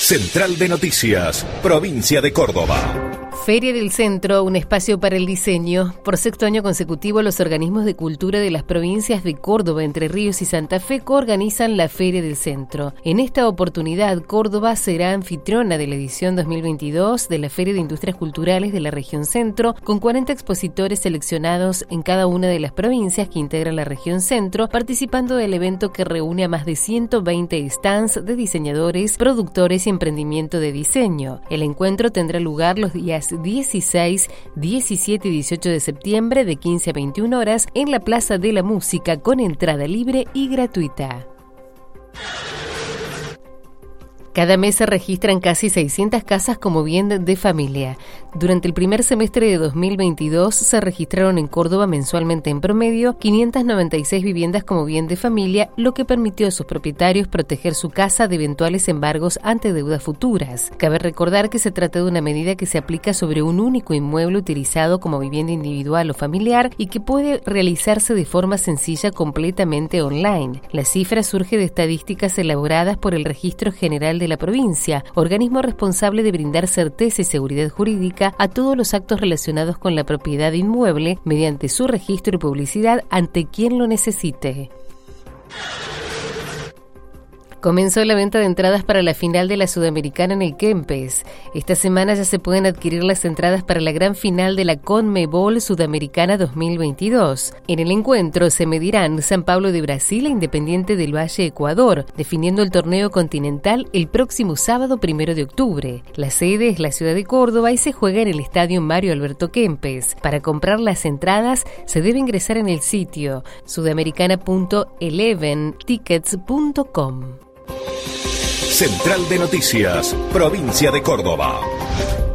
Central de Noticias, Provincia de Córdoba. Feria del Centro, un espacio para el diseño. Por sexto año consecutivo, los organismos de cultura de las provincias de Córdoba, Entre Ríos y Santa Fe coorganizan la Feria del Centro. En esta oportunidad, Córdoba será anfitriona de la edición 2022 de la Feria de Industrias Culturales de la región Centro, con 40 expositores seleccionados en cada una de las provincias que integran la región Centro, participando del evento que reúne a más de 120 stands de diseñadores, productores y emprendimiento de diseño. El encuentro tendrá lugar los días 16, 17 y 18 de septiembre de 15 a 21 horas en la Plaza de la Música con entrada libre y gratuita. Cada mes se registran casi 600 casas como bien de familia. Durante el primer semestre de 2022 se registraron en Córdoba mensualmente en promedio 596 viviendas como bien de familia, lo que permitió a sus propietarios proteger su casa de eventuales embargos ante deudas futuras. Cabe recordar que se trata de una medida que se aplica sobre un único inmueble utilizado como vivienda individual o familiar y que puede realizarse de forma sencilla completamente online. La cifra surge de estadísticas elaboradas por el Registro General de la provincia, organismo responsable de brindar certeza y seguridad jurídica a todos los actos relacionados con la propiedad inmueble mediante su registro y publicidad ante quien lo necesite. Comenzó la venta de entradas para la final de la Sudamericana en el Kempes. Esta semana ya se pueden adquirir las entradas para la gran final de la CONMEBOL Sudamericana 2022. En el encuentro se medirán San Pablo de Brasil e Independiente del Valle, Ecuador, definiendo el torneo continental el próximo sábado 1 de octubre. La sede es la ciudad de Córdoba y se juega en el Estadio Mario Alberto Kempes. Para comprar las entradas se debe ingresar en el sitio sudamericana.eleventickets.com. Central de Noticias, Provincia de Córdoba.